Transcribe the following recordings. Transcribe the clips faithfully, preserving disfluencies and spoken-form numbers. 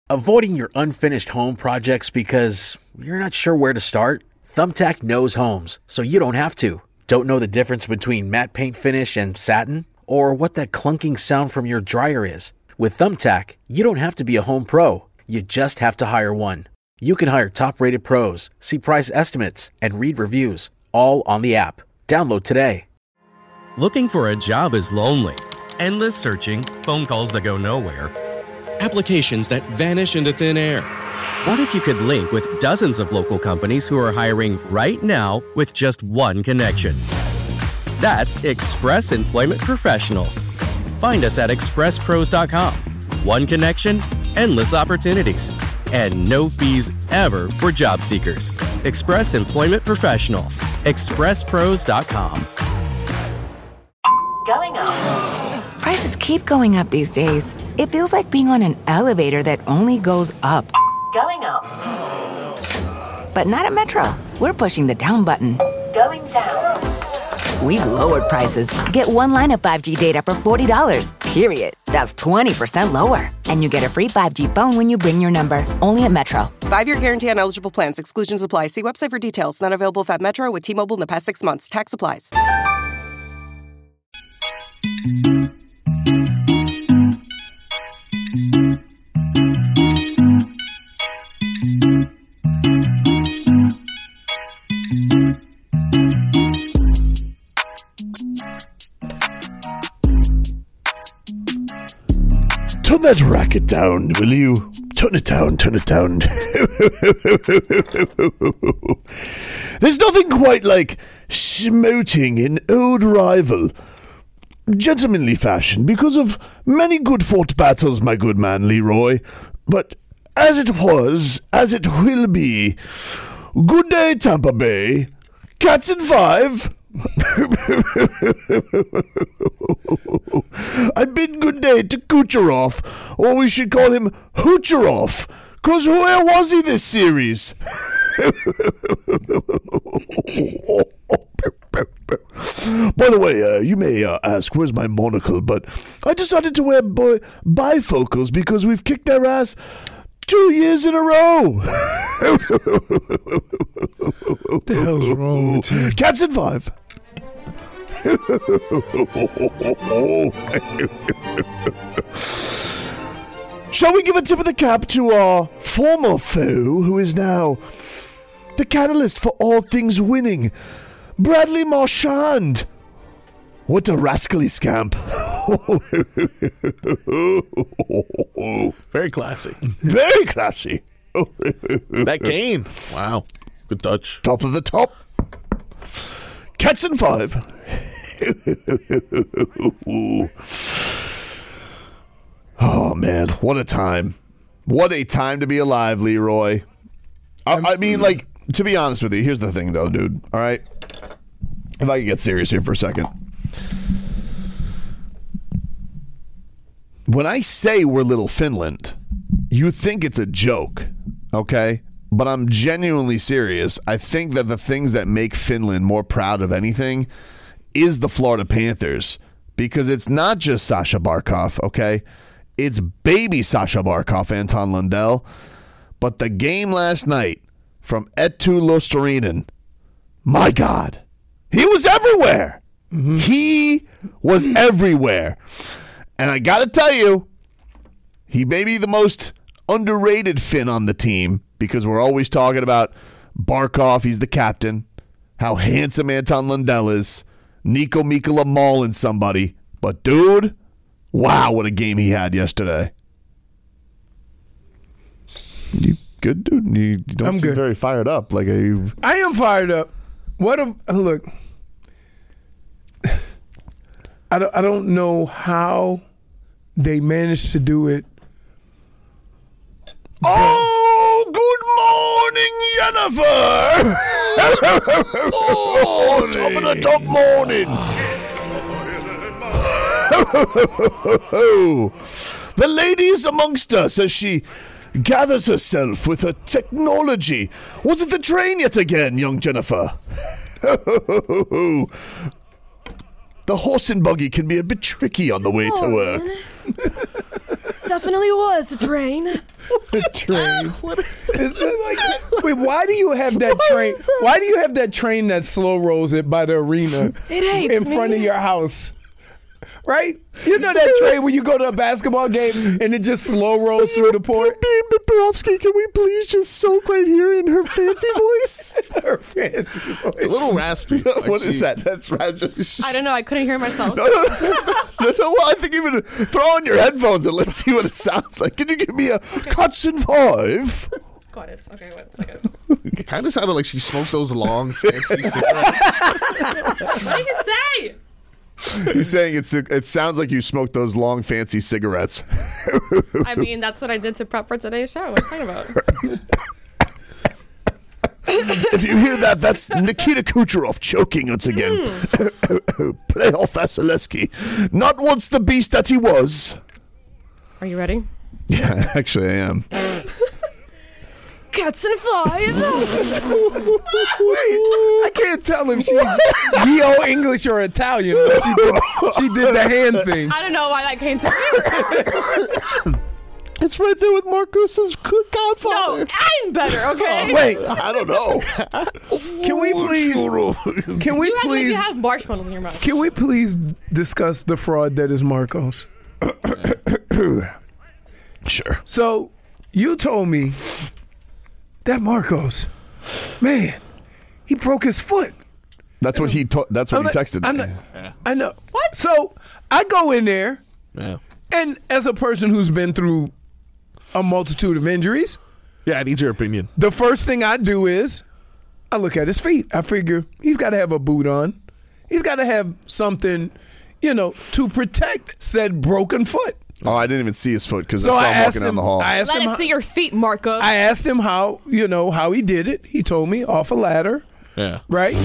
Avoiding your unfinished home projects because you're not sure where to start? Thumbtack knows homes, so you don't have to. Don't know the difference between matte paint finish and satin? Or what that clunking sound from your dryer is? With Thumbtack, you don't have to be a home pro. You just have to hire one. You can hire top-rated pros, see price estimates, and read reviews, all on the app. Download today. Looking for a job is lonely. Endless searching, phone calls that go nowhere, applications that vanish into thin air. What if you could link with dozens of local companies who are hiring right now with just one connection? That's Express Employment Professionals. Find us at express pros dot com. One connection, endless opportunities, and no fees ever for job seekers. Express Employment Professionals. express pros dot com. Going up. Prices keep going up these days. It feels like being on an elevator that only goes up. Going up. But not at Metro. We're pushing the down button. Going down. We've lowered prices. Get one line of five G data for forty dollars, period. That's twenty percent lower. And you get a free five G phone when you bring your number. Only at Metro. Five-year guarantee on eligible plans. Exclusions apply. See website for details. Not available at Metro with T-Mobile in the past six months. Tax applies. Turn that racket down, will you? Turn it down, turn it down. There's nothing quite like smoting an old rival. Gentlemanly fashion, because of many good-fought battles, my good man, Leroy. But as it was, as it will be, good day, Tampa Bay. Cats in five. I bid good day to Kucherov, or we should call him Hoocherov, cause where was he this series? By the way, uh, you may uh, ask, where's my monocle, but I decided to wear boy- bifocals because we've kicked their ass two years in a row. What the hell's wrong with you? Cats in five. Shall we give a tip of the cap to our former foe, who is now the catalyst for all things winning, Bradley Marchand? What a rascally scamp. Very classy. Very classy. That game. Wow. Good touch. Top of the top. Cats in five. Oh, man. What a time. What a time to be alive, Leroy. I, I mean, like, to be honest with you, here's the thing, though, dude. All right? If I can get serious here for a second. When I say we're little Finland, you think it's a joke, okay? But I'm genuinely serious. I think that the things that make Finland more proud of anything is the Florida Panthers. Because it's not just Sasha Barkov, okay? It's baby Sasha Barkov, Anton Lundell. But the game last night from Eetu Luostarinen, my God, he was everywhere. Mm-hmm. He was everywhere. And I got to tell you, he may be the most underrated Finn on the team because we're always talking about Barkov, he's the captain, how handsome Anton Lundell is, Nico Mikkola mauling somebody. But, dude, wow, what a game he had yesterday. You good, dude? You, you don't I'm seem good. very fired up. Like a, I am fired up. What a look. I don't, I don't know how they managed to do it. Oh, good morning, Jennifer! Oh, top of the top morning. The lady is amongst us as she gathers herself with her technology. Was it the train yet again, young Jennifer? The horse and buggy can be a bit tricky on the way to work. Duff, definitely was the train. The train. What is Is it like, wait, why do you have that train? Why do you have that train that slow rolls it by the arena It hates in front me. of your house? Right? You know that train when you go to a basketball game and it just slow rolls through the port? Bobrovsky, can we please just soak right here in her fancy voice? Her fancy voice. a little raspy? Like What is she- that? That's right. Just I don't know. I couldn't hear myself. no, no, well, I think even throw on your headphones and let's see what it sounds like. Can you give me a Cutson five? Got it. Okay, wait a second. It kind of sounded like she smoked those long, fancy cigarettes. What do you say? He's saying it's it sounds like you smoked those long, fancy cigarettes. I mean, that's what I did to prep for today's show. What are you talking about? If you hear that, that's Nikita Kucherov choking once again. Playoff Vasilevsky. Not once the beast that he was. Are you ready? Yeah, actually I am. Cats and five. I can't tell if she's Neo English or Italian, but she did, she did the hand thing. I don't know why that came to me. It's right there with Marcus's Godfather. No, I'm better, okay? Wait, I don't know. can we please? Can we You act like please? you have marshmallows in your mouth. Can we please discuss the fraud that is Marcos? Sure. So, you told me that Marcos, man, he broke his foot. That's what he. To- that's what I'm he not- texted I'm me. not- I know. What? So I go in there, Yeah. and as a person who's been through a multitude of injuries, Yeah, I need your opinion. the first thing I do is I look at his feet. I figure he's got to have a boot on. He's got to have something, you know, to protect said broken foot. Oh, I didn't even see his foot because So I saw I him asked walking him. down the hall. I asked Let him. us how- see your feet, Marco. I asked him how, you know, how he did it. He told me off a ladder, Yeah. right?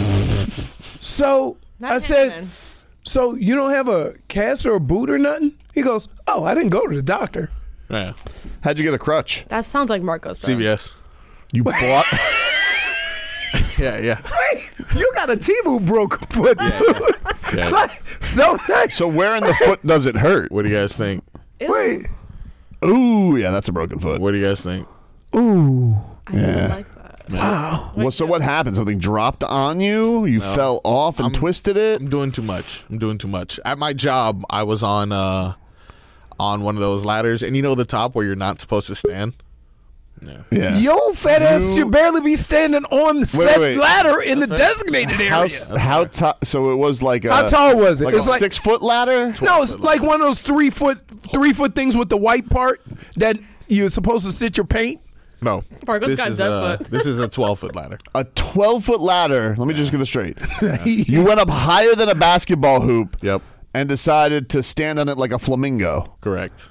So Not I said, happening. so you don't have a cast or a boot or nothing? He goes, oh, I didn't go to the doctor. Yeah. How'd you get a crutch? That sounds like Marco's. C B S. You bought. Yeah, yeah. Wait, you got a T-Move broken foot. Yeah. Like, so nice. So where in the foot does it hurt? What do you guys think? Wait. Ooh, yeah, that's a broken foot. What do you guys think? Ooh. I don't like that. Wow. Well, so what happened? Something dropped on you? You fell off and twisted it? I'm doing too much. I'm doing too much. At my job, I was on uh, on one of those ladders, and you know the top where you're not supposed to stand? Yeah. Yeah. Yo, fat ass You- should barely be standing on the said wait. ladder in the designated area. How how tall? So it was like a How tall was it? Like It's a like- six foot ladder. No, it's like one of those three foot three foot things with the white part that you're supposed to sit your paint. No. Marco's this got is dead a, foot. This is a twelve foot ladder. A twelve foot ladder. Let me just get this straight. You went up higher than a basketball hoop. Yep. And decided to stand on it like a flamingo. Correct.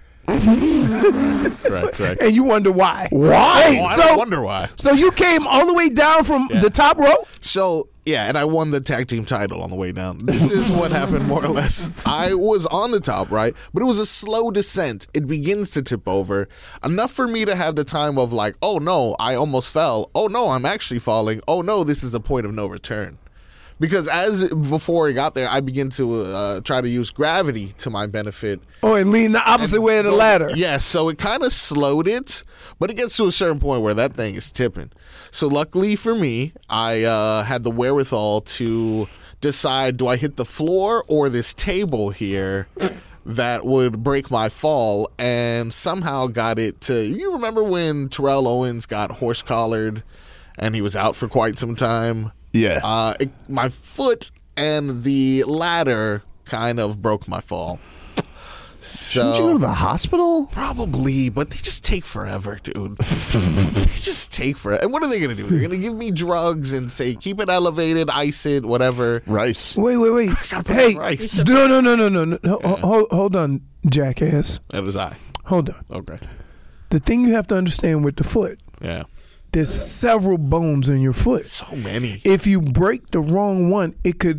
correct, correct. And you wonder why. Why? Oh, I so, don't wonder why. So you came all the way down from Yeah. the top row? So, yeah, and I won the tag team title on the way down. This is what happened, more or less. I was on the top, right? But it was a slow descent. It begins to tip over. Enough for me to have the time of like, oh no, I almost fell. Oh no, I'm actually falling. Oh no, this is a point of no return. Because as before I got there, I begin to uh, try to use gravity to my benefit. Oh, and lean the opposite And way of the go- ladder. Yes, so it kind of slowed it, but it gets to a certain point where that thing is tipping. So luckily for me, I uh, had the wherewithal to decide, do I hit the floor or this table here that would break my fall, and somehow got it to... You remember when Terrell Owens got horse-collared and he was out for quite some time? Yeah. Uh, it, my foot and the ladder kind of broke my fall. So, Shouldn't you go to the hospital? Probably, but they just take forever, dude. They just take forever. And what are they going to do? They're going to give me drugs and say, keep it elevated, ice it, whatever. Rice. Wait, wait, wait. gotta put Hey, on rice. no, no, no, no, no, no. no. Hold, hold on, jackass. That was I. Hold on. Okay. The thing you have to understand with the foot, Yeah. there's several bones in your foot. So many. If you break the wrong one, it could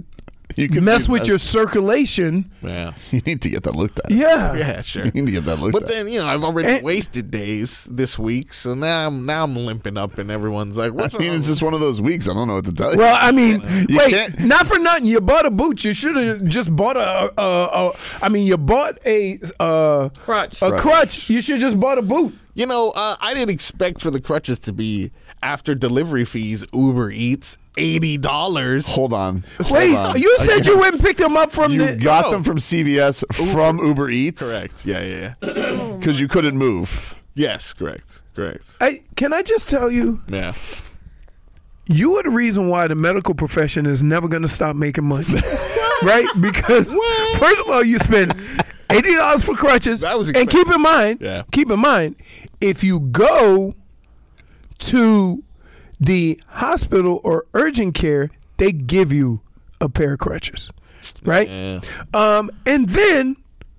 You can mess do with that. your circulation. Yeah. You need to get that looked at. Yeah. Yeah, sure. You need to get that looked But at. then, you know, I've already And- wasted days this week, so now I'm now I'm limping up, and everyone's like, "What's I mean, wrong?" it's just one of those weeks. I don't know what to tell you. Well, I mean, You wait, can't- not for nothing. You bought a boot. You should have just bought a, a, a. I mean, you bought a uh, Crutch. a crutch. You should just bought a boot. You know, uh, I didn't expect for the crutches to be after delivery fees. Uber Eats eighty dollars. Hold on. Wait, Hold on. you said you went and picked them up from You the. got No. them from C V S from Uber Eats? Correct. Yeah, yeah, yeah. Because you couldn't move. Yes, correct, correct. Hey, can I just tell you, Yeah. you are the reason why the medical profession is never going to stop making money, right? Because first of all, you spend eighty dollars for crutches, That was and keep in mind, Yeah. keep in mind, if you go to the hospital or urgent care, they give you a pair of crutches, right? Yeah. Um, and then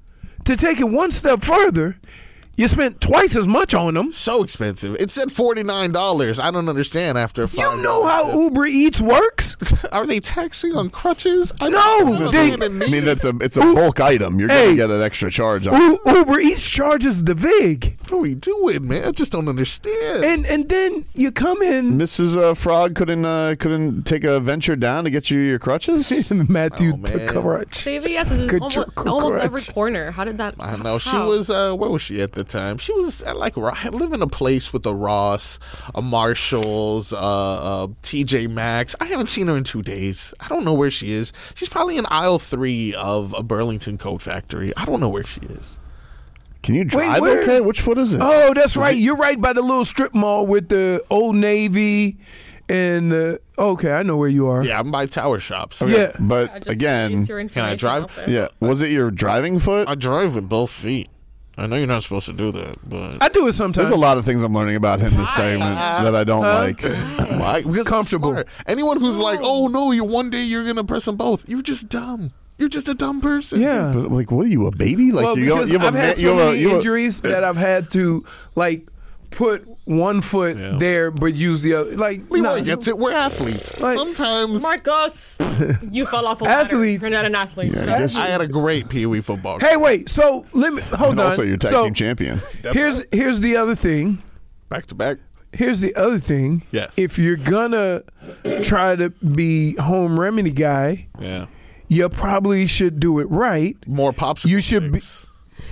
to take it one step further, you spent twice as much on them. So expensive. It said forty-nine dollars. I don't understand after five. You know how Uber Eats works? Are they taxing on crutches? I No, don't they- understand I mean, that's a it's a Ooh. bulk item. You're Hey. going to get an extra charge on U- Uber Eats charges the vig, What are we doing, man? I just don't understand. and and then you come in, Missus Uh, Frog couldn't uh, couldn't take a venture down to get you your crutches? Matthew Oh, took man. crutch. C V S is Good almost, joke, almost crutch. every corner. How did that? I know she how? was. Uh, where was she at the time? She was at like Ro- living in a place with a Ross, a Marshalls, uh, uh, T J Maxx. I haven't seen her in two days. I don't know where she is. She's probably in aisle three of a Burlington Coat Factory. I don't know where she is. Can you drive where- okay? Which foot is it? Oh, that's right. You're right by the little strip mall with the Old Navy, and uh, okay, I know where you are. Yeah, I'm by Tower Shops. Yeah. But I just again, used your Can I information drive? out there. yeah, was it your driving foot? I drive with both feet. I know you're not supposed to do that, but I do it sometimes. There's a lot of things I'm learning about him this segment that I don't like. why? Because Comfortable. I'm smart. Anyone who's like, "Oh no, you one day you're gonna press them both," you're just dumb. You're just a dumb person. Yeah. But like, what are you, a baby? Like well, you, go, because you have I've a had ma- so you have a- many you have a- injuries that I've had to like put one foot Yeah. there but use the other. Like Leroy nah, gets it. We're athletes. Like- Sometimes Marcos, you fell off a ladder. Athletes. You're not an athlete. Yeah, I guess- I had a great Pee Wee football. Hey, wait. So let me hold and on. also your tag so team champion. here's here's the other thing. Back to back. Here's the other thing. Yes. If you're gonna try to be home remedy guy, Yeah. you probably should do it right. More popsicle You should be- sticks.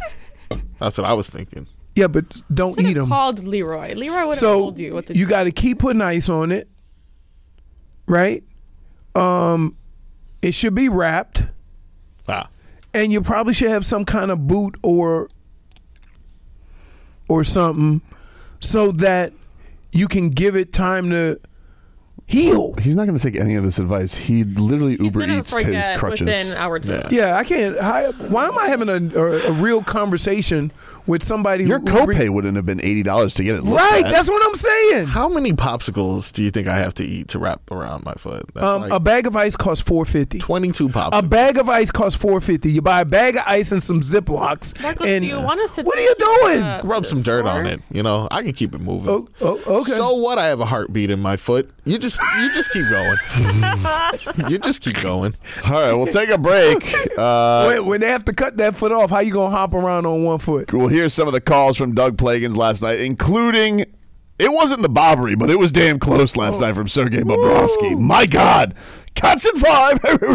That's what I was thinking. Yeah, but don't Should eat have them. called Leroy. Leroy would have So told you what to you do. got to keep putting ice on it, right? Um, it should be wrapped, Ah. and you probably should have some kind of boot or or something so that you can give it time to heal. He's not going to take any of this advice. He literally He's Uber gonna eats his forget crutches. within hour two. Yeah, I can't. I, why am I having a, a, a real conversation with somebody Your who who re- copay wouldn't have been eighty dollars to get it. looked Right, at. that's what I'm saying. How many popsicles do you think I have to eat to wrap around my foot? That's Um, like a bag of ice costs four fifty. twenty-two A popsicles. bag of ice costs four fifty. You buy a bag of ice and some Ziplocs. Marcos, and do you want us to what are take you you doing? to- Rub some dirt on store? it. You know, I can keep it moving. Oh, oh, okay. So what? I have a heartbeat in my foot. You just, you just keep going. you just keep going. All right, we'll take a break. Uh, when, when they have to cut that foot off, how you gonna hop around on one foot? we'll hear some of the calls from Doug Plagans last night, including it wasn't the Bobbery, but it was damn close last night from Sergei Bobrovsky. My God, Cats in five.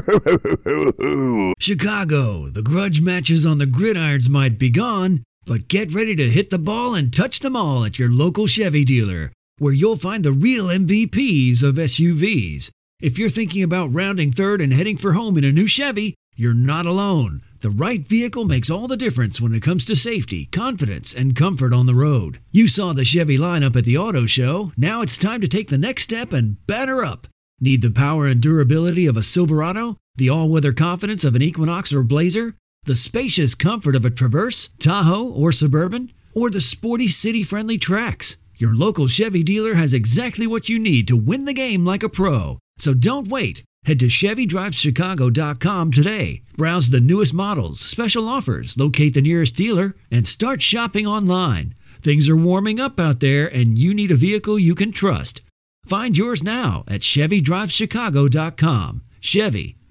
Chicago, the grudge matches on the gridirons might be gone, but get ready to hit the ball and touch them all at your local Chevy dealer, where you'll find the real M V Ps of S U Vs. If you're thinking about rounding third and heading for home in a new Chevy, you're not alone. The right vehicle makes all the difference when it comes to safety, confidence, and comfort on the road. You saw the Chevy lineup at the auto show. Now it's time to take the next step and batter up. Need the power and durability of a Silverado? The all-weather confidence of an Equinox or Blazer? The spacious comfort of a Traverse, Tahoe, or Suburban? Or the sporty city-friendly Trax? Your local Chevy dealer has exactly what you need to win the game like a pro. So don't wait. Head to Chevy Drives Chicago dot com today. Browse the newest models, special offers, locate the nearest dealer, and start shopping online. Things are warming up out there, and you need a vehicle you can trust. Find yours now at Chevy Drives Chicago dot com. Chevy,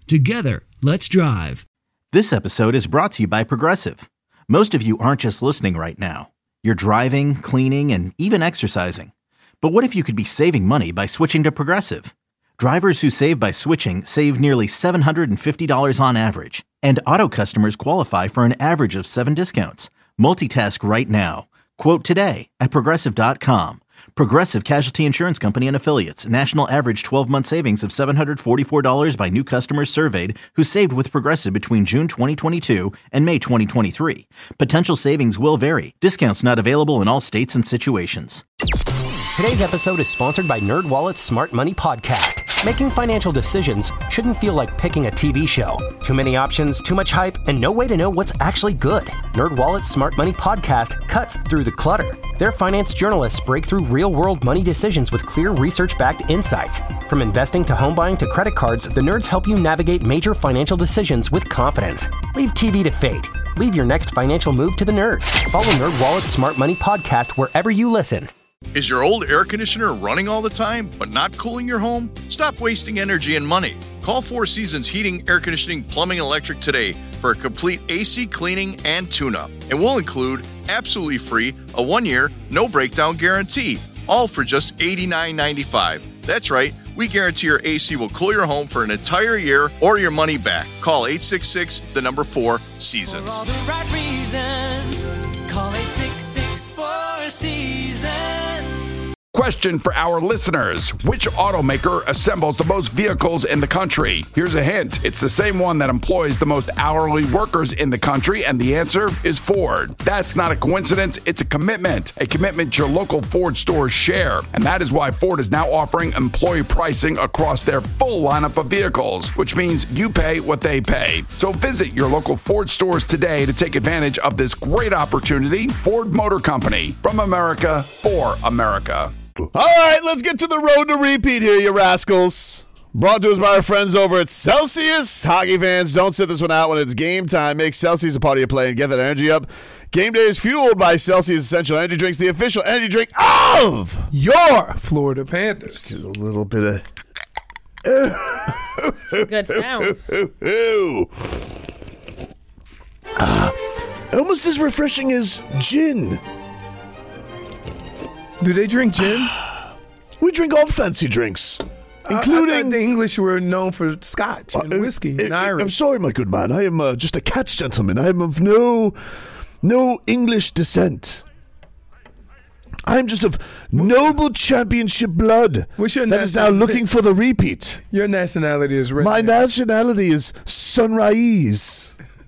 Together, let's drive. This episode is brought to you by Progressive. Most of you aren't just listening right now. You're driving, cleaning, and even exercising. But what if you could be saving money by switching to Progressive? Drivers who save by switching save nearly seven hundred fifty dollars on average. And auto customers qualify for an average of seven discounts. Multitask right now. Quote today at Progressive dot com. Progressive Casualty Insurance Company and Affiliates. National average twelve-month savings of seven hundred forty-four dollars by new customers surveyed who saved with Progressive between June twenty twenty-two and May twenty twenty-three. Potential savings will vary. Discounts not available in all states and situations. Today's episode is sponsored by NerdWallet's Smart Money Podcast. Making financial decisions shouldn't feel like picking a T V show. Too many options, too much hype, and no way to know what's actually good. NerdWallet's Smart Money Podcast cuts through the clutter. Their finance journalists break through real-world money decisions with clear research-backed insights. From investing to home buying to credit cards, the nerds help you navigate major financial decisions with confidence. Leave T V to fate. Leave your next financial move to the nerds. Follow NerdWallet's Smart Money Podcast wherever you listen. Is your old air conditioner running all the time, but not cooling your home? Stop wasting energy and money. Call Four Seasons Heating, Air Conditioning, Plumbing, and Electric today for a complete A C cleaning and tune-up. And we'll include, absolutely free, a one-year, no-breakdown guarantee, all for just eighty-nine ninety-five. That's right, we guarantee your A C will cool your home for an entire year or your money back. Call eight six six, the number four, Seasons. For all the right reasons, call eight six six, four seasons. Question for our listeners. Which automaker assembles the most vehicles in the country? Here's a hint. It's the same one that employs the most hourly workers in the country, and the answer is Ford. That's not a coincidence. It's a commitment. A commitment your local Ford stores share. And that is why Ford is now offering employee pricing across their full lineup of vehicles, which means you pay what they pay. So visit your local Ford stores today to take advantage of this great opportunity. Ford Motor Company. From America, for America. All right, let's get to the road to repeat here, you rascals. Brought to us by our friends over at Celsius. Hockey fans, don't sit this one out when it's game time. Make Celsius a part of your play and get that energy up. Game day is fueled by Celsius Essential Energy Drinks, the official energy drink of your Florida Panthers. Just a little bit of... It's a good sound. Ah, almost as refreshing as gin. Do they drink gin? We drink all fancy drinks, including... I, I the English were known for scotch and whiskey uh, and Irish. I'm sorry, my good man. I am uh, just a cat's gentleman. I am of no, no English descent. I am just of noble championship blood What's your that is now looking for the repeat. Your nationality is red. My nationality is sunrise.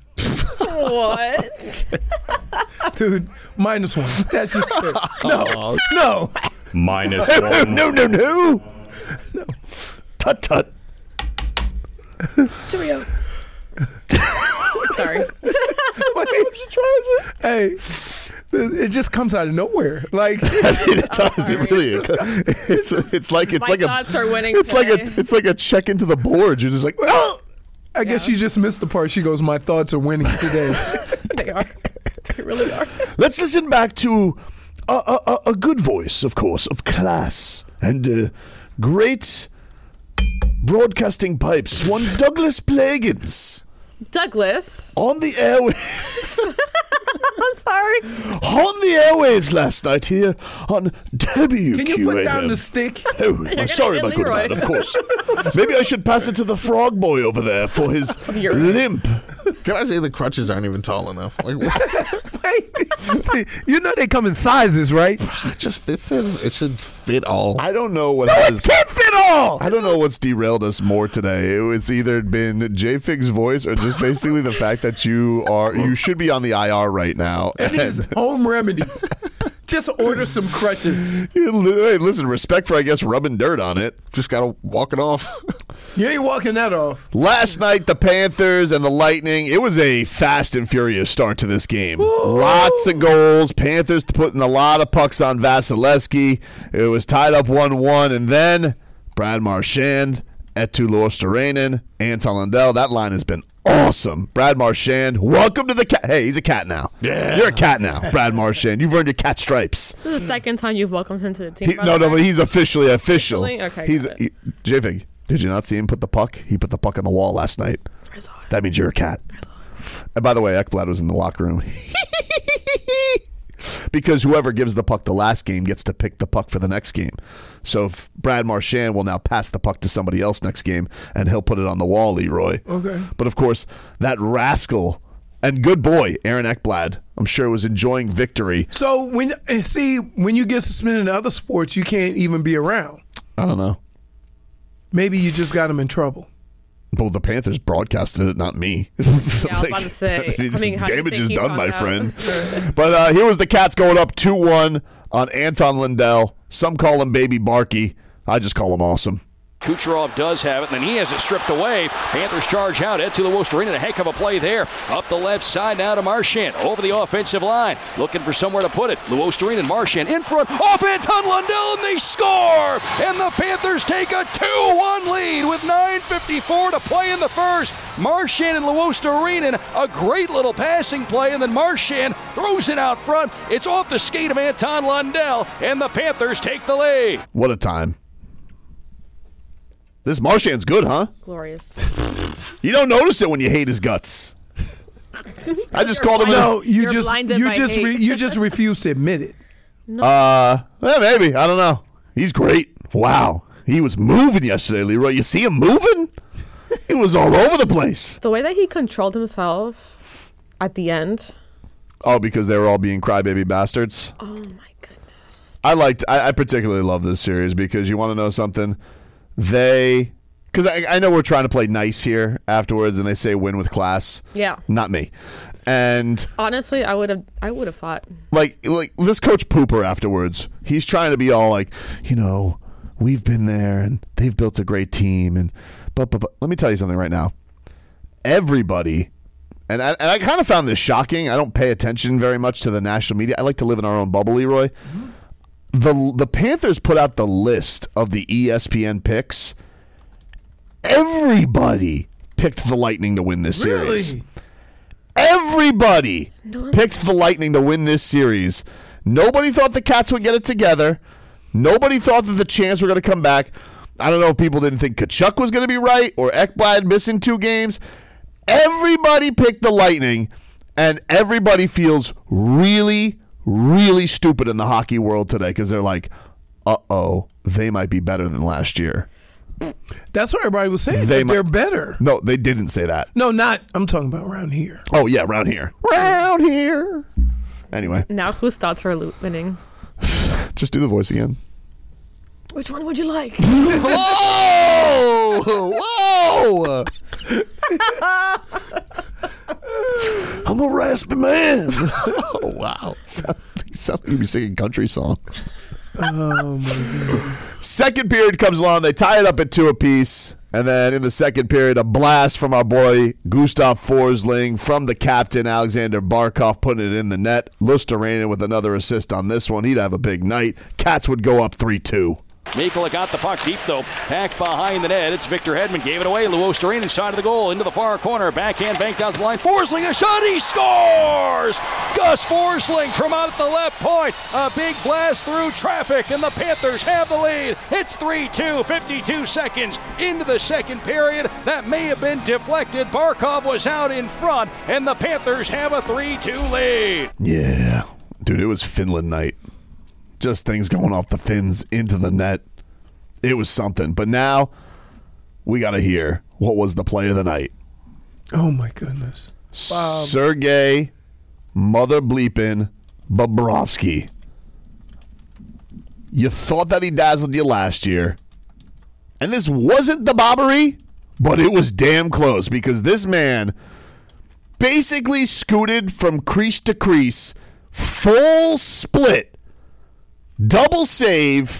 What? Dude, minus one. That's just fair. No, no. Minus one. No, no, no. No. Tut, tut. Cheerio. Sorry. What are you trying to say? Hey. It just comes out of nowhere. Like I mean, it does. It really is. It's it's like it's My like thoughts a are winning it's today. like a it's like a check into the board. You're just like, oh. I guess Yeah. you just missed the part. She goes, "My thoughts are winning today." They are. They really are. Let's listen back to a, a, a good voice, of course, of class and uh, great broadcasting pipes. One Douglas Plagans Douglas. on the airwaves. I'm sorry. On the airwaves last night here on W Q A M. Can you put down the stick? Oh, I'm sorry, my good man, of course. Maybe I should pass it to the frog boy over there for his You're- limp. Can I say the crutches aren't even tall enough? Like, what? You know they come in sizes, right? Just this is it should fit all. I don't know what has Can't fit all. I don't know what's derailed us more today. It's either been J-Fig's voice or just basically the fact that you are you should be on the I R right now. It is home remedy. Just order some crutches. Hey, listen, respect for I guess rubbing dirt on it. Just gotta walk it off. You ain't walking that off. Last night, the Panthers and the Lightning, it was a fast and furious start to this game. Ooh. Lots of goals. Panthers putting a lot of pucks on Vasilevsky. It was tied up one one, and then Brad Marchand, Eetu Luostarinen, Anton Lundell. That line has been awesome. Brad Marchand, welcome to the cat. Hey, he's a cat now. Yeah. You're a cat now, Brad Marchand. You've earned your cat stripes. This is the second time you've welcomed him to the team. He, no, no, but he's officially official. Officially? Okay, He's got it. he, J-Fig. Did you not see him put the puck? He put the puck on the wall last night. I saw it. That means you're a cat. I saw it. And by the way, Ekblad was in the locker room. Because whoever gives the puck the last game gets to pick the puck for the next game. So if Brad Marchand will now pass the puck to somebody else next game, and he'll put it on the wall, Leroy. Okay. But of course, that rascal and good boy, Aaron Ekblad, I'm sure was enjoying victory. So when see when you get suspended in other sports, you can't even be around. I don't know. Maybe you just got him in trouble. Well, the Panthers broadcasted it, not me. Yeah, I was about to say. I mean, I mean, how do you damage think is he done, found my out? friend. But uh, here was the Cats going up two one on Anton Lundell. Some call him Baby Barky. I just call him awesome. Kucherov does have it, and then he has it stripped away. Panthers charge out. Ed to Luostarinen, a heck of a play there. Up the left side now to Marchand. Over the offensive line. Looking for somewhere to put it. Luostarinen, Marchand in front. Off Anton Lundell, and they score! And the Panthers take a two one lead with nine fifty-four to play in the first. Marchand and Luostarinen, a great little passing play, and then Marchand throws it out front. It's off the skate of Anton Lundell, and the Panthers take the lead. What a time. This Marchand's good, huh? Glorious. You don't notice it when you hate his guts. I just called him. No, you You're just blinded you by just hate. re, you just refuse to admit it. No. Uh, yeah, maybe. I don't know. He's great. Wow. He was moving yesterday, Leroy. You see him moving? He was all over the place. The way that he controlled himself at the end. Oh, because they were all being crybaby bastards? Oh, my goodness. I liked, I, I particularly love this series because you want to know something? They, because I, I know we're trying to play nice here afterwards, and they say win with class. Yeah. Not me. And Honestly, I would have I would have fought. like, like this Coach Pooper afterwards, he's trying to be all like, you know, we've been there and they've built a great team. And but, but, but let me tell you something right now. Everybody, and I, and I kind of found this shocking. I don't pay attention very much to the national media. I like to live in our own bubble, Leroy. Mm-hmm. The the Panthers put out the list of the E S P N picks. Everybody picked the Lightning to win this series. Really? Everybody picked the Lightning to win this series. Nobody thought the Cats would get it together. Nobody thought that the Chants were going to come back. I don't know if people didn't think Kachuk was going to be right or Ekblad missing two games. Everybody picked the Lightning, and everybody feels really, really stupid in the hockey world today because they're like, uh-oh, they might be better than last year. That's what everybody was saying. They They might- they're better. No, they didn't say that. No, not. I'm talking about around here. Oh, yeah, around here. Around here. Anyway, Now whose thoughts are lo- winning? just do the voice again. Which one would you like? Whoa! Whoa! I'm a raspy man. Oh, wow. You sound like you'd be singing country songs. Oh, my goodness. Second period comes along. They tie it up at two apiece. And then in the second period, a blast from our boy Gustav Forsling from the captain, Alexander Barkov, putting it in the net. Luostarinen with another assist on this one. He'd have a big night. Cats would go up three two. Mikula got the puck deep, though. Back behind the net. It's Victor Hedman. Gave it away. Luostarinen side of the goal. Into the far corner. Backhand banked out the line. Forsling a shot. He scores! Gus Forsling from out at the left point. A big blast through traffic, and the Panthers have the lead. It's three two. fifty-two seconds into the second period. That may have been deflected. Barkov was out in front, and the Panthers have a three two lead. Yeah. Dude, it was Finland night. Just things going off the fins into the net. It was something. But now we got to hear what was the play of the night. Oh, my goodness. Um, Sergei Mother Bleepin Bobrovsky. You thought that he dazzled you last year. And this wasn't the bobbery, but it was damn close because this man basically scooted from crease to crease, full split. Double save.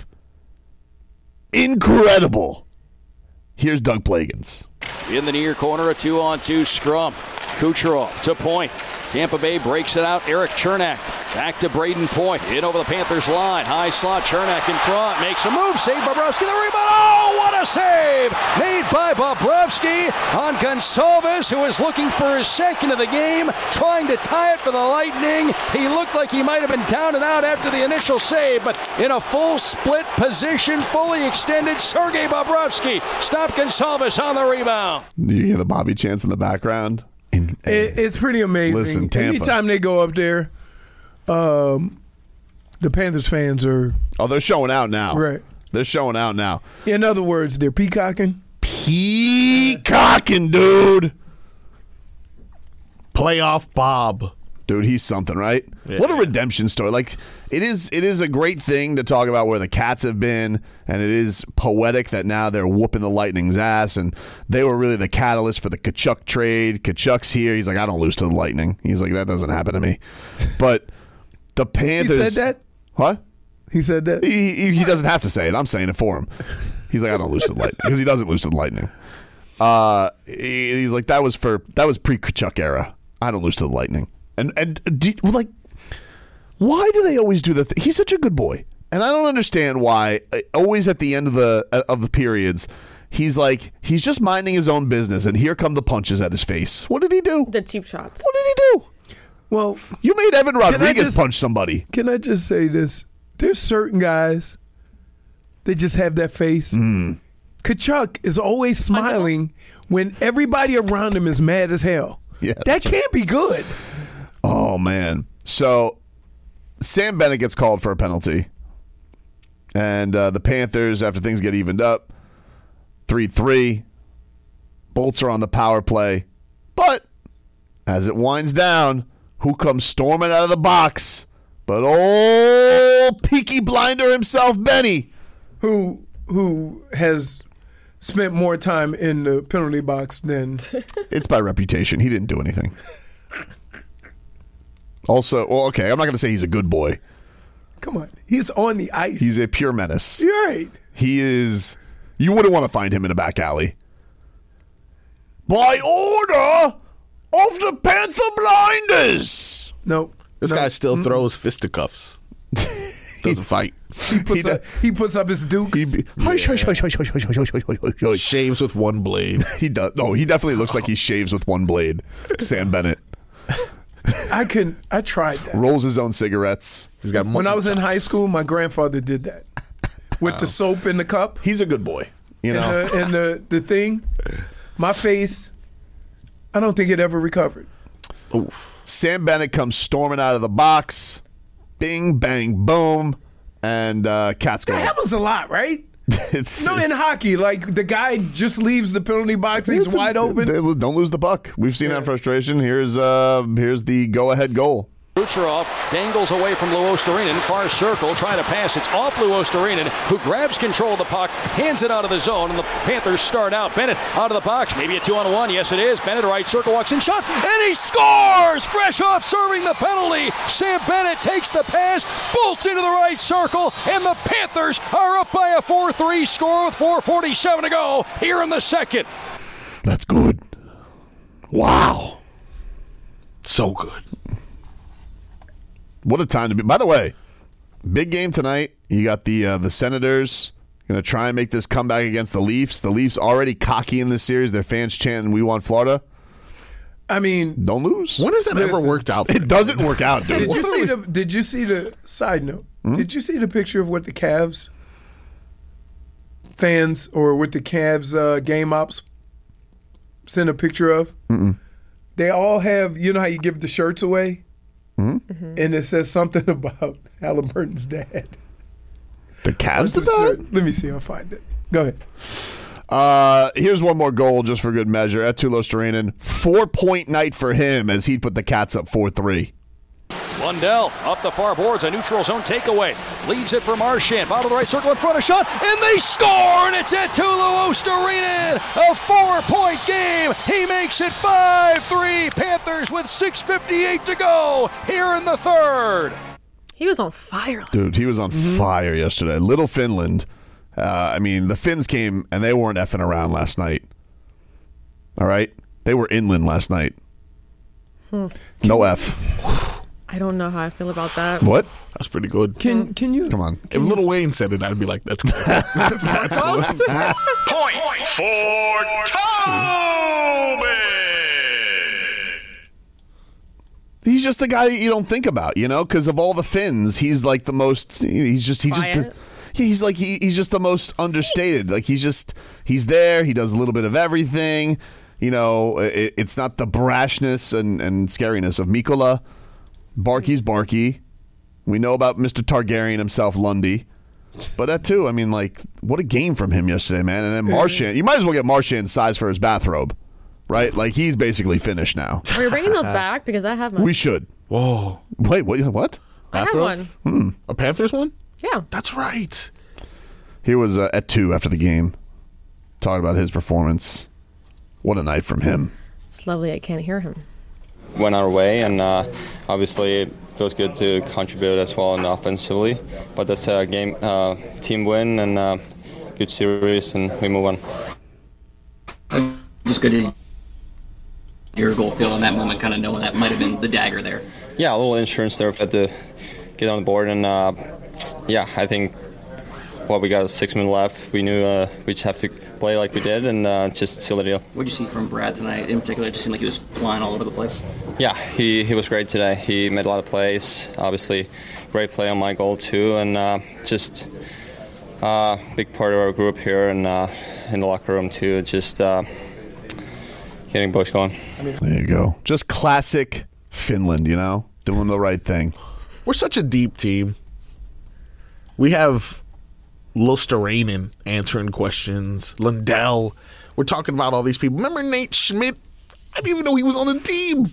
Incredible. Here's Doug Plagans. In the near corner, a two-on-two scrum. Kucherov to point. Tampa Bay breaks it out. Eric Chernak back to Braden Point. In over the Panthers line. High slot. Chernak in front. Makes a move. Saved by Bobrovsky. The rebound. Oh, what a save! Made by Bobrovsky on Gonçalves, who is looking for his second of the game, trying to tie it for the Lightning. He looked like he might have been down and out after the initial save, but in a full split position, fully extended, Sergei Bobrovsky stopped Gonçalves on the rebound. You hear the Bobby chants in the background? It, it's pretty amazing. Listen, Tampa. Anytime they go up there, um, the Panthers fans are... Oh, they're showing out now. Right. They're showing out now. In other words, they're peacocking. Peacocking, dude. Playoff Bob. Dude, he's something, right? Yeah. What a redemption story. Like, it is it is a great thing to talk about where the Cats have been, and it is poetic that now they're whooping the Lightning's ass, and they were really the catalyst for the Tkachuk trade. Tkachuk's here. He's like, I don't lose to the Lightning. He's like, that doesn't happen to me. But the Panthers... He said that? What? He said that? He, he, he doesn't have to say it. I'm saying it for him. He's like, I don't lose to the Lightning. Because he doesn't lose to the Lightning. Uh, he, he's like, that was for that was pre-Tkachuk era. I don't lose to the Lightning. And and do, well, like, why do they always do the thing? He's such a good boy, and I don't understand why. uh, Always at the end of the uh, of the periods, he's like he's just minding his own business, and here come the punches at his face. What did he do? The cheap shots. What did he do? Well, you made Evan Can I Rodriguez just- punch somebody. Can I just say this? There's certain guys, they just have that face. Mm. Tkachuk is always smiling when everybody around him is mad as hell. Yeah, that can't be good. Oh, man. So Sam Bennett gets called for a penalty. And uh, the Panthers, after things get evened up, three three. Bolts are on the power play. But as it winds down, who comes storming out of the box? But old Peaky Blinder himself, Benny. Who who has spent more time in the penalty box than... It's by reputation. He didn't do anything. Also, well, okay, I'm not going to say he's a good boy. Come on. He's on the ice. He's a pure menace. You're right. He is... You wouldn't want to find him in a back alley. By order of the Panther Blinders. Nope. This no. guy still Mm-mm. throws fisticuffs. Doesn't fight. He puts, He up, he puts up his dukes. He, hush, hush, hush, hush, hush, hush, hush, hush, hush, hush. Shaves with one blade. He does. No, he definitely looks like he shaves with one blade. Sam Bennett. I couldn't. I tried that. Rolls his own cigarettes. He's got When I was in high school, my grandfather did that with the soap in the cup. He's a good boy. You know, and, the, and the the thing, my face, I don't think it ever recovered. Oof. Sam Bennett comes storming out of the box. Bing, bang, boom. And uh, Cats go. That happens a lot, right? It's, No, in hockey, like the guy just leaves the penalty box and he's it's a- wide open. they- Don't lose the puck. We've seen that frustration. Here's uh, here's the go-ahead goal. Kucherov dangles away from Luostarinen, far circle, trying to pass. It's off Luostarinen, who grabs control of the puck, hands it out of the zone, and the Panthers start out. Bennett out of the box, maybe a two-on-one. Yes, it is. Bennett, right circle, walks in, shot, and he scores! Fresh off serving the penalty. Sam Bennett takes the pass, bolts into the right circle, and the Panthers are up by a four three score with four forty-seven to go here in the second. That's good. Wow. So good. What a time to be. By the way, big game tonight. You got the uh, the Senators going to try and make this comeback against the Leafs. The Leafs already cocky in this series. Their fans chanting, "We want Florida." I mean, don't lose. When has that Listen, ever worked out? For It doesn't work out, dude. Did you What see are the? we- Did you see the side note? Hmm? Did you see the picture of what the Cavs fans or what the Cavs uh, game ops sent a picture of? Mm-mm. They all have. You know how you give the shirts away, Hmm? and it says something about Halliburton's dad. The Cavs did the that? shirt. Let me see. I'll find it. Go ahead. Uh, here's one more goal just for good measure. Eetu Luostarinen, four-point night for him as he put the Cats up four three. Lundell up the far boards, a neutral zone takeaway. Leads it for Marchand. Bottom of the right circle in front, a shot, and they score! And it's Eetu Luostarinen! A four-point game. He makes it five three. Panthers with six fifty-eight to go here in the third. He was on fire. Dude, he was on fire yesterday. Little Finland. Uh, I mean, the Finns came and they weren't effing around last night. All right? They were inland last night. Hmm. No F. I don't know how I feel about that. What? That's pretty good. Can Can you come on? If Lil Wayne said it, I'd be like, "That's good." That's Point for Toby. He's just the guy that you don't think about, you know, because of all the Finns, he's like the most. He's just he Quiet. just. Yeah, he's like he, he's just the most understated. Like he's just he's there. He does a little bit of everything. You know, it, it's not the brashness and, and scariness of Mikola. Barky's Barky. We know about Mister Targaryen himself, Lundy. But that too, I mean, like, what a game from him yesterday, man. And then Marchand, you might as well get Marchand's size for his bathrobe, right? Like he's basically finished now. Are we bringing those back? Because I have mine. We should. Whoa! Wait, what? What? I have one. Hmm. A Panthers one? Yeah. That's right. He was uh, at two after the game, talking about his performance. What a night from him. It's lovely. I can't hear him. Went our way, and uh, obviously it feels good to contribute as well and offensively. But that's a game, uh, team win, and uh, good series, and we move on. Just good to your goal feel in that moment, kind of knowing that might have been the dagger there. Yeah, a little insurance there. We had to get on the board, and uh, yeah, I think. Well, we got six minutes left. We knew uh, we just have to play like we did and uh, just seal the deal. What did you see from Brad tonight in particular? It just seemed like he was flying all over the place. Yeah, he, he was great today. He made a lot of plays. Obviously, great play on my goal too, and uh, just a uh, big part of our group here and uh, in the locker room too. Just uh, getting boys going. There you go. Just classic Finland, you know, doing the right thing. We're such a deep team. We have Luosterainen answering questions. Lundell. We're talking about all these people. Remember Nate Schmidt? I didn't even know he was on the team.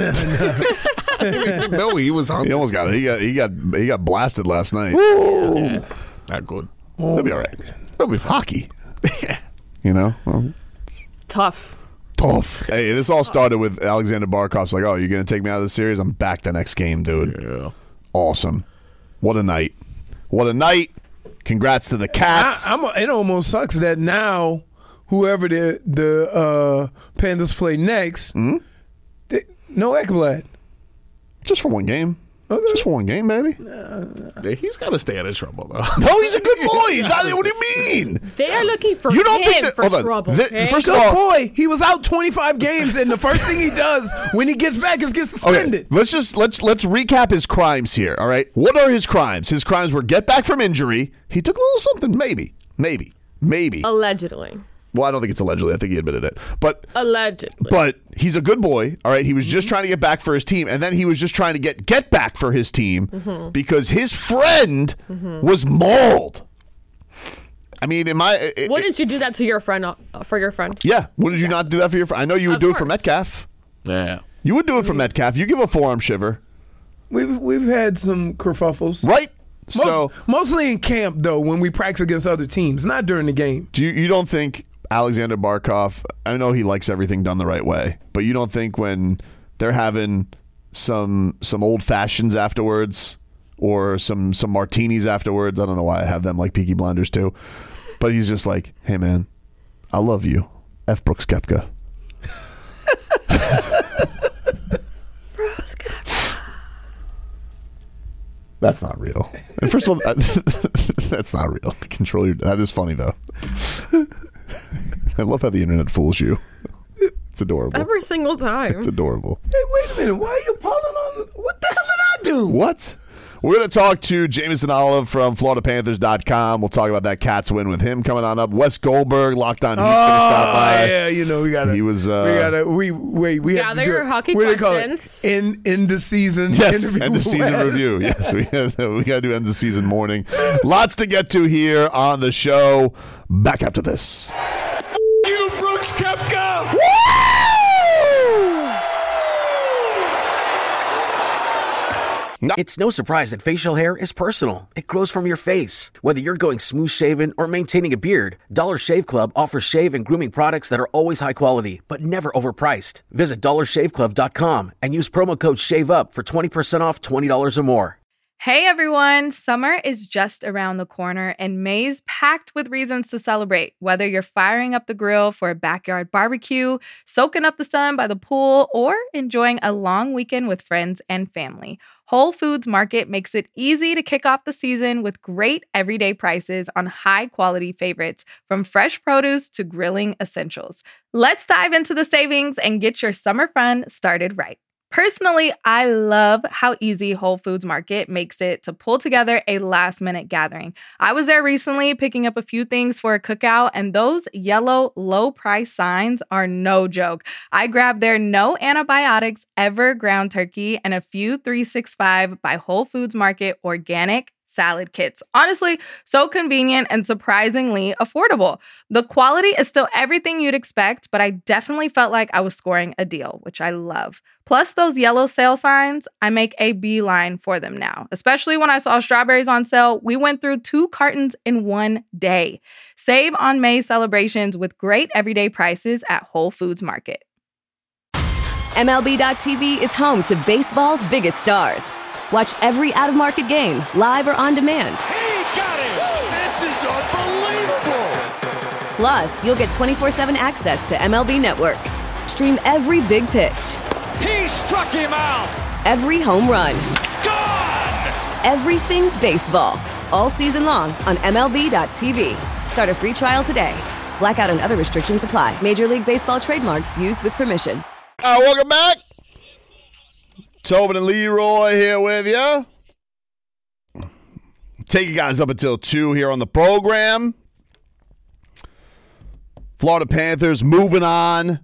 I didn't even know he was on. He almost got it. He got he got he got blasted last night. Yeah, not good. That'll be all right. That'll be fun. Hockey. You know, well, Tough. tough. Hey, this all started with Alexander Barkov's like, "Oh, you're gonna take me out of the series? I'm back the next game, dude." Yeah. Awesome. What a night. What a night. Congrats to the Cats. I, I'm a, it almost sucks that now whoever the the uh, Panthers play next, mm-hmm. they, no Ekblad. Just for one game. Okay. Just for one game, baby. Yeah, he's got to stay out of trouble, though. No, he's a good boy. He's not. What do you mean? They are looking for You don't him think that- for hold on. trouble. The- okay? first of Good all- boy. He was out twenty-five games, and the first thing he does when he gets back is get suspended. Okay, let's just let's let's recap his crimes here. All right, what are his crimes? His crimes were get back from injury. He took a little something, maybe, maybe, maybe. Allegedly. Well, I don't think it's allegedly. I think he admitted it. But Allegedly. but he's a good boy. All right, he was just trying to get back for his team, and then he was just trying to get get back for his team Mhm. because his friend Mhm. was mauled. I mean, am I? It, Wouldn't you do that to your friend, uh, for your friend? yeah. Wouldn't you not do that for your friend? I know you would Of do it for course. Metcalf. Yeah. You would do it for Metcalf. You give a forearm shiver. We've we've had some kerfuffles, right? Most, So- mostly in camp though, when we practice against other teams, not during the game. Do you, you don't think Alexander Barkov, I know he likes everything done the right way, but you don't think when they're having some some old fashions afterwards or some some martinis afterwards, I don't know why I have them like Peaky Blinders too, but he's just like, hey man, I love you. F. Brooks Koepka. Brooks Koepka. That's not real. And first of all, that's not real. Control your. That is funny though. I love how the internet fools you. It's adorable. Every single time. It's adorable. Hey, wait a minute. Why are you pulling on? What the hell did I do? What? We're going to talk to Jameson Olive from Florida Panthers dot com. We'll talk about that Cats win with him coming on up. Wes Goldberg, Locked On Heat's going to stop by. Yeah, you know we got to. He was. Uh, we got to. We wait. We have Gather to do your it. hockey What do they call it? questions. In in the season. Yes, interview end of season Wes. review. Yes, we, we got to do end of season morning. Lots to get to here on the show. Back after this. You Brooks Koepka! It's no surprise that facial hair is personal. It grows from your face. Whether you're going smooth shaven or maintaining a beard, Dollar Shave Club offers shave and grooming products that are always high quality, but never overpriced. Visit dollar shave club dot com and use promo code SHAVEUP for twenty percent off twenty dollars or more. Hey everyone, summer is just around the corner and May's packed with reasons to celebrate. Whether you're firing up the grill for a backyard barbecue, soaking up the sun by the pool, or enjoying a long weekend with friends and family, Whole Foods Market makes it easy to kick off the season with great everyday prices on high-quality favorites, from fresh produce to grilling essentials. Let's dive into the savings and get your summer fun started right. Personally, I love how easy Whole Foods Market makes it to pull together a last-minute gathering. I was there recently picking up a few things for a cookout, and those yellow low-price signs are no joke. I grabbed their no antibiotics ever ground turkey and a few three sixty-five by Whole Foods Market organic salad kits. Honestly, so convenient and surprisingly affordable. The quality is still everything you'd expect, but I definitely felt like I was scoring a deal, which I love. Plus those yellow sale signs, I make a beeline for them now. Especially when I saw strawberries on sale, we went through two cartons in one day. Save on May celebrations with great everyday prices at Whole Foods Market. M L B dot T V is home to baseball's biggest stars. Watch every out-of-market game, live or on demand. He got it! This is unbelievable! Plus, you'll get twenty-four seven access to M L B Network. Stream every big pitch. He struck him out! Every home run. Gone! Everything baseball. All season long on M L B dot T V. Start a free trial today. Blackout and other restrictions apply. Major League Baseball trademarks used with permission. All right, welcome back. Tobin and Leroy here with you. Take you guys up until two here on the program. Florida Panthers moving on.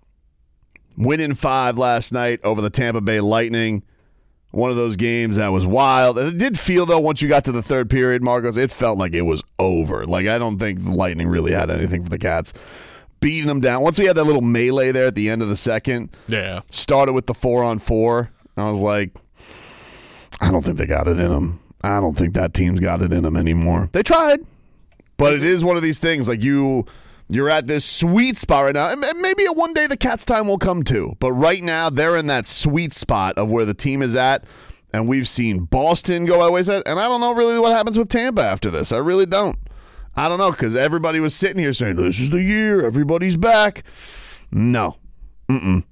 Winning five last night over the Tampa Bay Lightning. One of those games that was wild. It did feel, though, once you got to the third period, Marcos, it felt like it was over. Like, I don't think the Lightning really had anything for the Cats. Beating them down. Once we had that little melee there at the end of the second. Yeah. Started with the four on four. I was like, I don't think they got it in them. I don't think that team's got it in them anymore. They tried, but it is one of these things. Like you, you're at this sweet spot right now, and maybe one day the Cats' time will come too. But right now, they're in that sweet spot of where the team is at, and we've seen Boston go away, and I don't know really what happens with Tampa after this. I really don't. I don't know, because everybody was sitting here saying, this is the year, everybody's back. No. Mm-mm.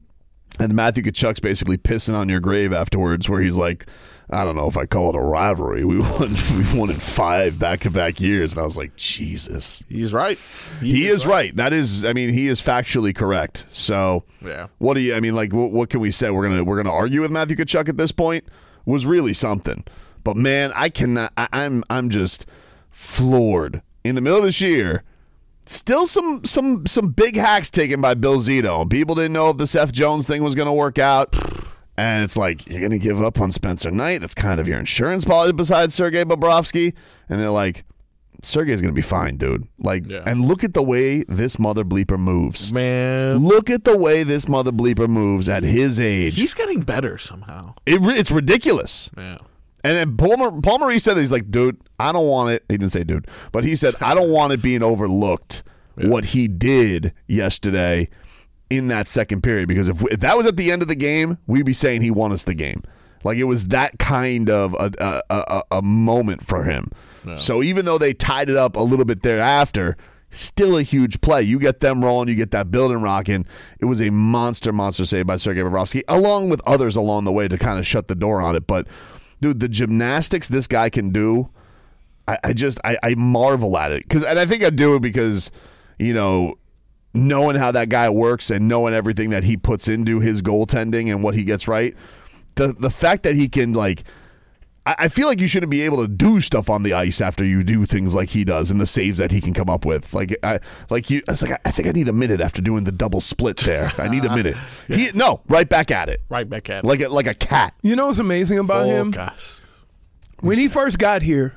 And Matthew Tkachuk's basically pissing on your grave afterwards, where he's like, I don't know if I call it a rivalry. We won we won in five back-to-back years. And I was like, Jesus. He's right. He, he is, is right. right. That is, I mean, he is factually correct. So yeah. What do you, I mean, like, what, what can we say? We're going to we're gonna argue with Matthew Tkachuk at this point? Was really something. But, man, I cannot, I, I'm I'm just floored. In the middle of this year, still some some some big hacks taken by Bill Zito. People didn't know if the Seth Jones thing was going to work out. And it's like, you're going to give up on Spencer Knight. That's kind of your insurance policy besides Sergei Bobrovsky. And they're like, Sergei's going to be fine, dude. Like, yeah. And look at the way this mother bleeper moves. Man. Look at the way this mother bleeper moves at his age. He's getting better somehow. It, it's ridiculous. Yeah. And then Paul, Paul Maurice said, he's like, dude, I don't want it. He didn't say dude, but he said, I don't want it being overlooked yeah. what he did yesterday in that second period. Because if, we, if that was at the end of the game, we'd be saying he won us the game. Like, it was that kind of a, a, a, a moment for him. No. So even though they tied it up a little bit thereafter, still a huge play. You get them rolling, you get that building rocking. It was a monster, monster save by Sergei Bobrovsky, along with others along the way to kind of shut the door on it. But dude, the gymnastics this guy can do, I, I just I, I marvel at it. Cause, and I think I do it because, you know, knowing how that guy works and knowing everything that he puts into his goaltending and what he gets right, the the fact that he can, like, I, I feel like you shouldn't be able to do stuff on the ice after you do things like he does and the saves that he can come up with. Like, I like you. I was like, I think I need a minute after doing the double split there. I need a minute. yeah. he, no, right back at it. Right back at it. Like a, like a cat. You know what's amazing about him? Focus. When he first got here,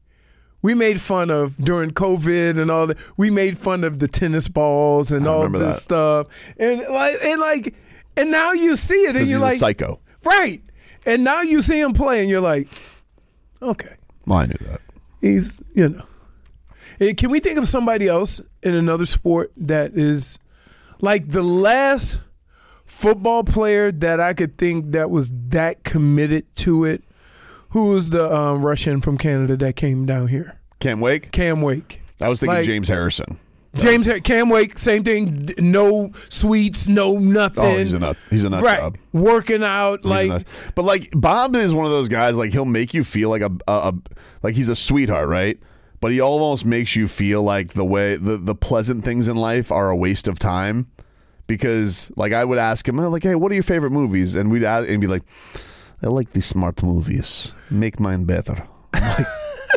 we made fun of, during COVID and all that, we made fun of the tennis balls and I all this that. stuff. And like, and like, and now you see it and you're he's like, a psycho. Right. And now you see him play and you're like, okay. Well, I knew that. He's, you know. And can we think of somebody else in another sport that is like the last football player that I could think that was that committed to it who was the um, Russian from Canada that came down here? Cam Wake? Cam Wake. I was thinking Like- James Harrison. James Har- Cam Wake, same thing. d- No sweets, no nothing. Oh, he's a nut. He's a nut right. job. Working out, He's a like nut. But like Bob is one of those guys. Like he'll make you feel like a, a, a like he's a sweetheart, right? But he almost makes you feel like the way the the pleasant things in life are a waste of time. Because like I would ask him, like, hey, what are your favorite movies? And we'd ask, and be like, I like the smart movies. Make mine better. I'm like,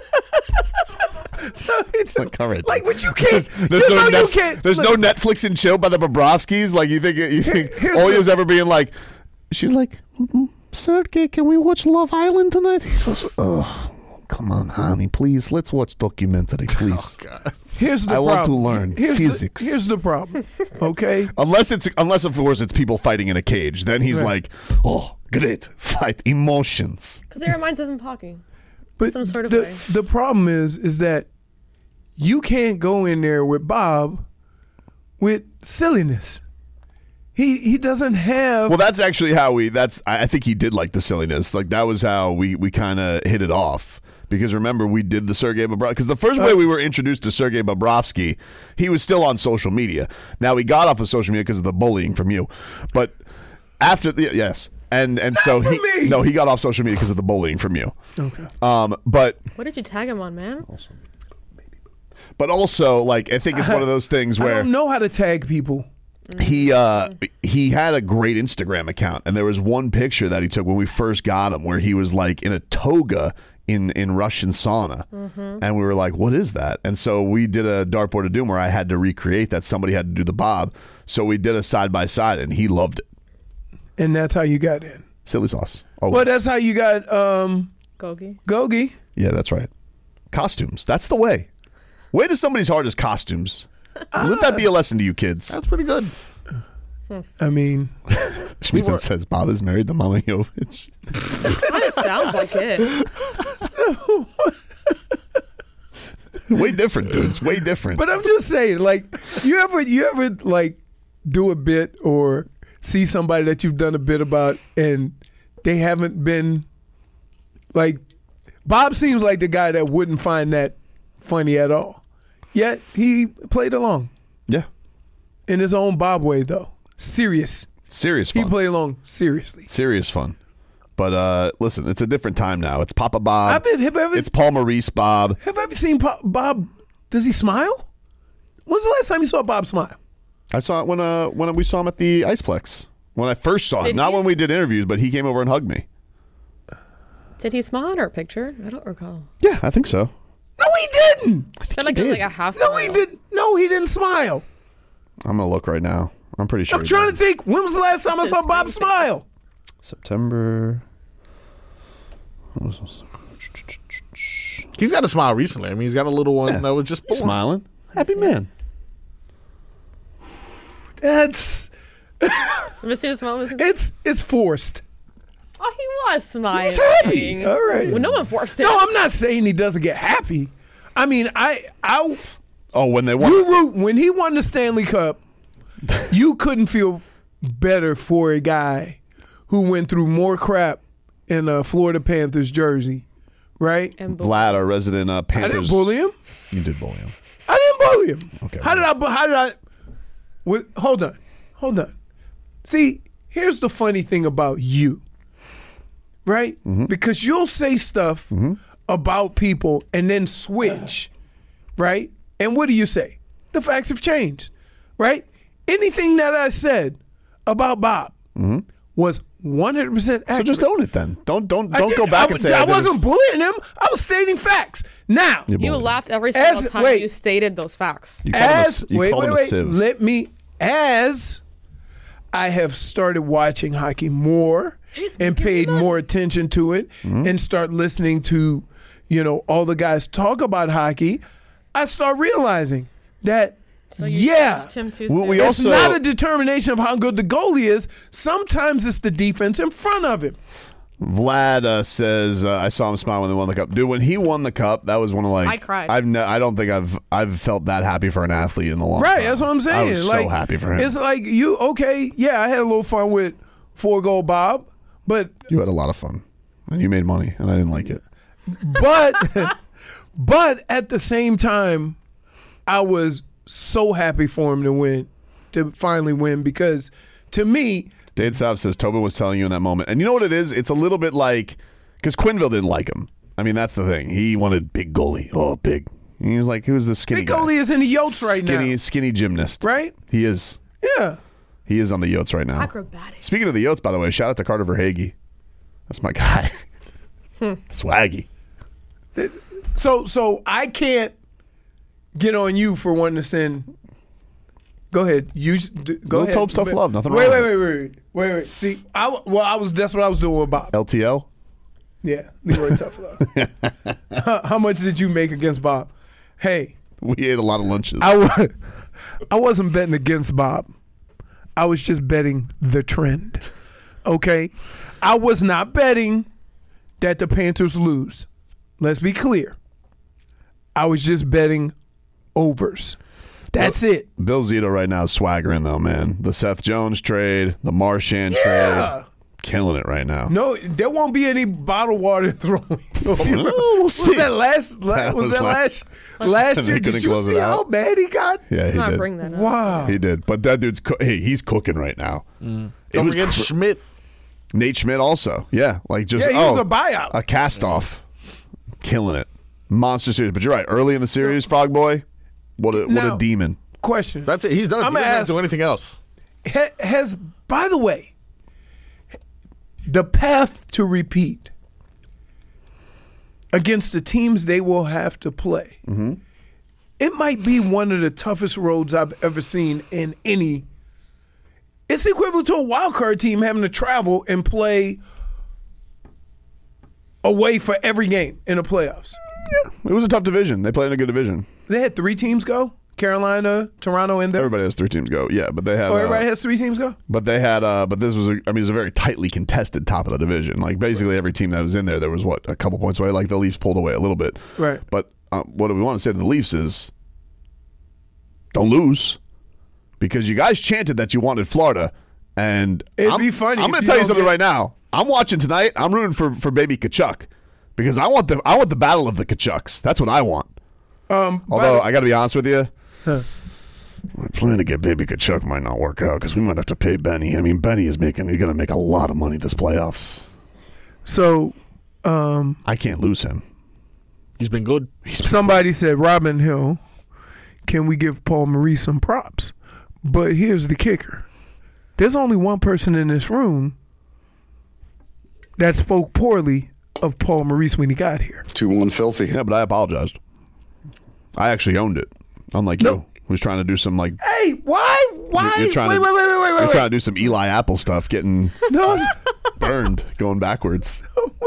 so, like, all right. like, but you can't. There's, you no, know you Netf- can't. there's no listen, Netflix and chill by the Bobrovskis. Like you think you think here's Olya's the- ever being like, she's like, mm, Sergey, can we watch Love Island tonight? He goes, oh, come on, honey, please, let's watch documentary, please. Oh, God. Here's the I problem. want to learn here's physics. The, here's the problem. Okay. Unless it's unless of course it's people fighting in a cage, then he's Right. like, oh, great, fight emotions. Because it reminds of him talking. But Some sort of the, way. the problem is, is that you can't go in there with Bob with silliness. He he doesn't have. Well, that's actually how we. That's I I think he did like the silliness. Like that was how we we kind of hit it off. Because remember, we did the Sergei Bobrovsky. Because the first way we were introduced to Sergei Bobrovsky, he was still on social media. Now he got off of social media because of the bullying from you. But after the yes, and and Not so from he me. no, he got off social media because of the bullying from you. Okay. Um, but What did you tag him on, man? but also like I think it's one of those things I where don't know how to tag people. he uh he had a great Instagram account, and there was one picture that he took when we first got him where he was like in a toga in in Russian sauna, Mhm. and we were like, what is that? And so we did a dartboard of doom where I had to recreate that. Somebody had to do the Bob, so we did a side by side, and he loved it. And that's how you got in. Silly sauce. Oh, Well, that's how you got um, Gogi. Gogi. yeah, that's right. Costumes. That's the way. Way to somebody's heart is costumes. Let that be a lesson to you kids. That's pretty good. I mean, Schmiedman says Bob is married to Mama Jovich. Kind of sounds like it. Way different, dude. It's way different. but I'm just saying, like, you ever you ever like do a bit or see somebody that you've done a bit about and they haven't been like Bob seems like the guy that wouldn't find that funny at all. Yet he played along. Yeah. In his own Bob way though. Serious. Serious He fun. played along seriously. Serious fun. But uh, listen, it's a different time now. It's Papa Bob. I've been- have I ever- it's Paul Maurice Bob. Have I ever seen Bob, Bob does he smile? When's the last time you saw Bob smile? I saw it when uh when we saw him at the Iceplex. When I first saw him. Did Not he when s- we did interviews, but he came over and hugged me. Did he smile at our picture? I don't recall. Yeah, I think so. No, he didn't. I feel like it was like a half. No, he didn't. No, he didn't smile. I'm going to look right now. I'm pretty sure. I'm he trying did. to think. When was the last time I saw Bob smile? September. He's got a smile recently. I mean, he's got a little one Yeah. that was just born. He's smiling. Happy man. That's Let me see the smile. Let me see- it's it's forced. Oh, he was smiling. He's happy. All right. Well, no one forced it. No, I'm not saying he doesn't get happy. I mean, I I Oh, when they won. you root when he won the Stanley Cup, you couldn't feel better for a guy who went through more crap in a Florida Panthers jersey, right? Vlad, our resident uh, Panthers. I didn't bully him. You did bully him. I didn't bully him. Okay. How did I? bu- How did I? Wait, hold on, hold on. See, here's the funny thing about you, right? Mm-hmm. Because you'll say stuff about people and then switch, right? And what do you say? The facts have changed, right? Anything that I said about Bob was one hundred percent accurate. So just own it then. Don't don't I don't go didn't- back I, and say I, I, didn't- wasn't bullying him. I was stating facts. Now, You You bullied him. laughed every single As- time wait. you stated those facts. You called him a as s- you wait called wait him a wait, sieve. let me as I have started watching hockey more and paid more attention to it Mm-hmm. and start listening to, you know, all the guys talk about hockey, I start realizing that yeah, judged him too Well, we soon. it's also- not a determination of how good the goalie is. Sometimes it's the defense in front of him. Vlad uh, says uh, I saw him smile when they won the cup. Dude, when he won the cup, that was one of like I cried. I've ne- I don't think I've I've felt that happy for an athlete in a long Right, time. that's what I'm saying. I was like, so happy for him. It's like you okay, yeah, I had a little fun with four goal Bob, but You had a lot of fun. And you made money, and I didn't like it. But, but at the same time, I was so happy for him to win, to finally win, because to me, Dade Sav says Tobin was telling you in that moment. And you know what it is? It's a little bit like, because Quinville didn't like him. I mean, that's the thing. He wanted big goalie. Oh, big. He was like, who's the skinny big guy? goalie is in the Yotes right now. Skinny, skinny gymnast. Right? He is. Yeah. He is on the Yotes right now. Acrobatic. Speaking of the Yotes, by the way, shout out to Carter Verhage. That's my guy. Swaggy. So, so I can't get on you for wanting to send. Go ahead. Use. Go Little ahead. Tope stuff love. Nothing wait, wrong wait, with wait, wait, wait, wait. See, I well, I was. That's what I was doing with Bob. L T L. Yeah, Leroy Tough Love. how, how much did you make against Bob? Hey, we ate a lot of lunches. I was, I wasn't betting against Bob. I was just betting the trend. Okay, I was not betting that the Panthers lose. Let's be clear. I was just betting overs. That's Bill, it. Bill Zito right now is swaggering though, man. The Seth Jones trade, the Marchand Yeah. trade, killing it right now. No, there won't be any bottled water throwing. we'll was see. that last? la- That was, was that last- last? Last They year, couldn't did you close it see how out. mad he got? Yeah, he not did. bring that up. Wow. He did. But that dude's co- hey, he's cooking right now. Mm. It Don't was forget cr- Schmidt. Nate Schmidt also. Yeah, like just Yeah, he oh, was a buyout. a cast off, killing it, monster series. But you're right. Early in the series, Frog Boy, what a what Now- a demon. Question. That's it. He's done. I'm He doesn't gonna have to ask- do anything else. Ha- has, by the way, the path to repeat against the teams they will have to play, Mm-hmm. it might be one of the toughest roads I've ever seen in any. It's equivalent to a wild card team having to travel and play away for every game in the playoffs. Yeah, it was a tough division. They played in a good division. They had three teams go: Carolina, Toronto, and there. Everybody has three teams go. Yeah, but they had. Oh, everybody uh, has three teams go. But they had. Uh, but this was. A, I mean, it was a very tightly contested top of the division. Like basically every team that was in there, there was what a couple points away. Like the Leafs pulled away a little bit. Right. But uh, what we want to say to the Leafs is, don't lose, because you guys chanted that you wanted Florida, and It'd I'm, be funny I'm if going to you tell you don't something get- right now. I'm watching tonight. I'm rooting for for baby Kachuk, because I want the I want the battle of the Kachucks. That's what I want. Um, Although by I got to be honest with you. Huh. My plan to get Baby Kachuk might not work out because we might have to pay Benny. I mean, Benny is making, he's going to make a lot of money this playoffs. So, um, I can't lose him. He's been good. somebody said, Robin Hill, can we give Paul Maurice some props? But here's the kicker. There's only one person in this room that spoke poorly of Paul Maurice when he got here. two one filthy. Yeah, but I apologized. I actually owned it, unlike you. I was trying to do some, like, Hey, why? Why? you're trying wait, to, wait, wait, wait, wait, you're wait. trying to do some Eli Apple stuff, getting No. burned, going backwards.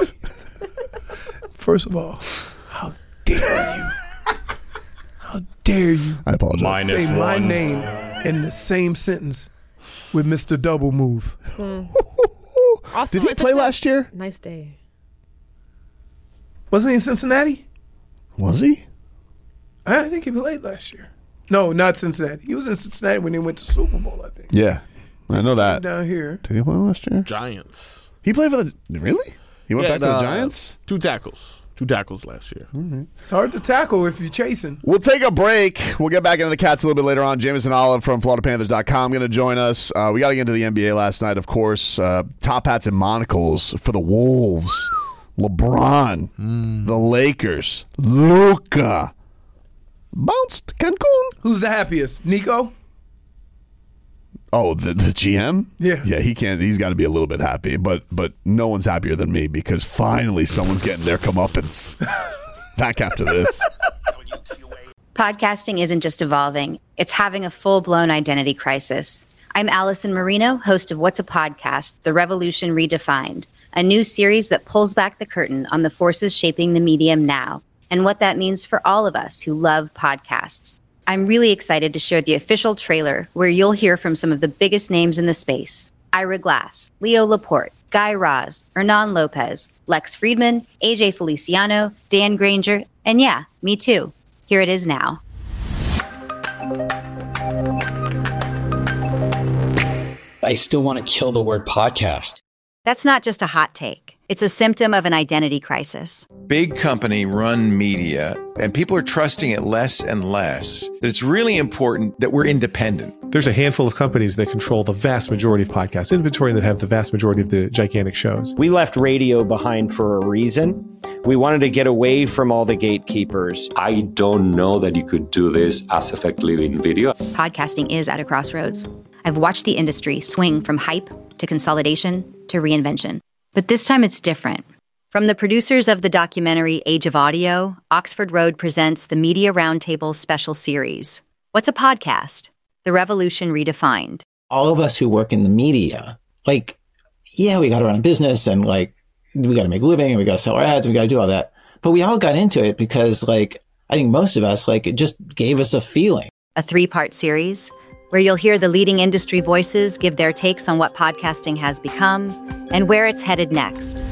First of all, how dare you? How dare you I apologize. say my name in the same sentence with Mister Double Move? Also, Did he it's play such a last year? Nice day. Wasn't he in Cincinnati? Was he? I think he played last year. No, not Cincinnati. He was in Cincinnati when they went to Super Bowl, I think. Yeah, I know that. Down here. Did he play last year? Giants. He played for the, really? He went Yeah, back to the uh, Giants? Two tackles. Two tackles last year. It's hard to tackle if you're chasing. We'll take a break. We'll get back into the Cats a little bit later on. Jameson Olive from Florida Panthers dot com going to join us. Uh, we got to get into the N B A last night, of course. Uh, top hats and monocles for the Wolves. LeBron. Mm. The Lakers. Luka. Bounced Cancun. Who's the happiest? Nico? Oh, the, the G M? Yeah. Yeah, he can't. He's got to be a little bit happy, but but no one's happier than me because finally someone's getting their comeuppance. Back after this. Podcasting isn't just evolving, it's having a full-blown identity crisis. I'm Allison Marino, host of What's a Podcast? The Revolution Redefined, a new series that pulls back the curtain on the forces shaping the medium now and what that means for all of us who love podcasts. I'm really excited to share the official trailer where you'll hear from some of the biggest names in the space. Ira Glass, Leo Laporte, Guy Raz, Hernan Lopez, Lex Friedman, A J Feliciano, Dan Granger, and yeah, me too. Here it is now. I still want to kill the word podcast. That's not just a hot take. It's a symptom of an identity crisis. Big company run media, and people are trusting it less and less. That it's really important that we're independent. There's a handful of companies that control the vast majority of podcast inventory and that have the vast majority of the gigantic shows. We left radio behind for a reason. We wanted to get away from all the gatekeepers. I don't know that you could do this as effectively in video. Podcasting is at a crossroads. I've watched the industry swing from hype to consolidation to reinvention. But this time it's different. From the producers of the documentary Age of Audio, Oxford Road presents the Media Roundtable special series. What's a podcast? The Revolution Redefined. All of us who work in the media, like, yeah, we got to run a business and like, we got to make a living and we got to sell our ads and we got to do all that. But we all got into it because like, I think most of us, like, it just gave us a feeling. A three-part series where you'll hear the leading industry voices give their takes on what podcasting has become and where it's headed next.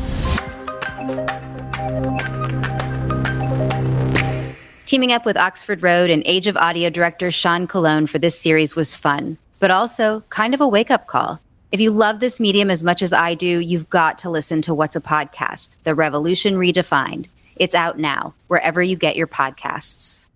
Teaming up with Oxford Road and Age of Audio director Sean Colon for this series was fun, but also kind of a wake-up call. If you love this medium as much as I do, you've got to listen to What's a Podcast? The Revolution Redefined. It's out now, wherever you get your podcasts.